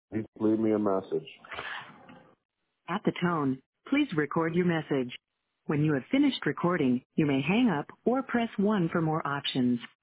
Please leave me a message. At the tone, please record your message. When you have finished recording, you may hang up or press 1 for more options.